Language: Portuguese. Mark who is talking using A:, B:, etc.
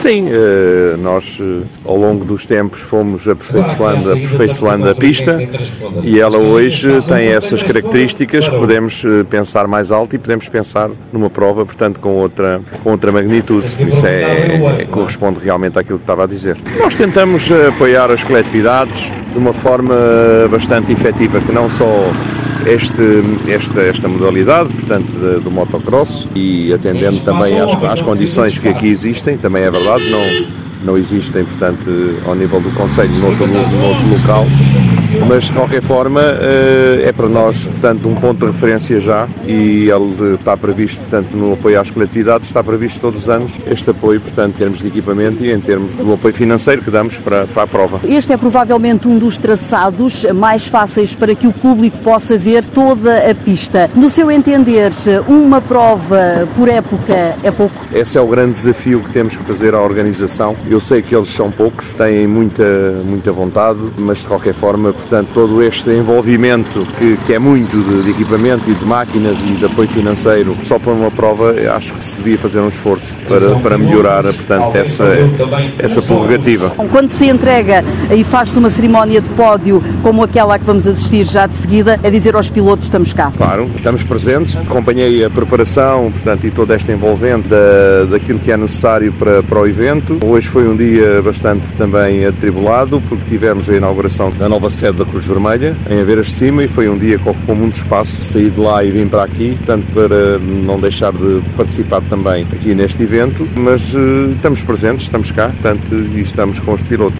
A: Sim, nós ao longo dos tempos fomos aperfeiçoando a pista e ela hoje tem essas características que podemos pensar mais alto e podemos pensar numa prova, portanto, com outra magnitude. Isso corresponde realmente àquilo que estava a dizer. Nós tentamos apoiar as coletividades de uma forma bastante efetiva, que não só esta modalidade, portanto, do motocross, e atendendo também às condições que aqui existem, também é verdade, não existem, portanto, ao nível do Conselho, noutro local, mas de qualquer forma é para nós, portanto, um ponto de referência já, e ele está previsto, portanto, no apoio às coletividades, está previsto todos os anos este apoio, portanto, em termos de equipamento e em termos do apoio financeiro que damos para a prova.
B: Este é provavelmente um dos traçados mais fáceis para que o público possa ver toda a pista. No seu entender, uma prova por época é pouco?
A: Esse é o grande desafio que temos que fazer à organização. Eu sei que eles são poucos, têm muita vontade, mas de qualquer forma, portanto, todo este envolvimento que é muito de equipamento e de máquinas e de apoio financeiro, só para uma prova, acho que se devia fazer um esforço para melhorar, portanto, essa prerrogativa.
B: Quando se entrega e faz-se uma cerimónia de pódio como aquela a que vamos assistir já de seguida, é dizer aos pilotos: estamos cá.
A: Claro, estamos presentes, acompanhei a preparação, portanto, e toda esta envolvente daquilo que é necessário para o evento. Hoje foi um dia bastante também atribulado, porque tivemos a inauguração da nova sede da Cruz Vermelha, em Aveiras de Cima, e foi um dia que ocupou muito espaço. Saí de lá e vim para aqui, portanto, para não deixar de participar também aqui neste evento, mas estamos presentes, estamos cá, portanto, e estamos com os pilotos.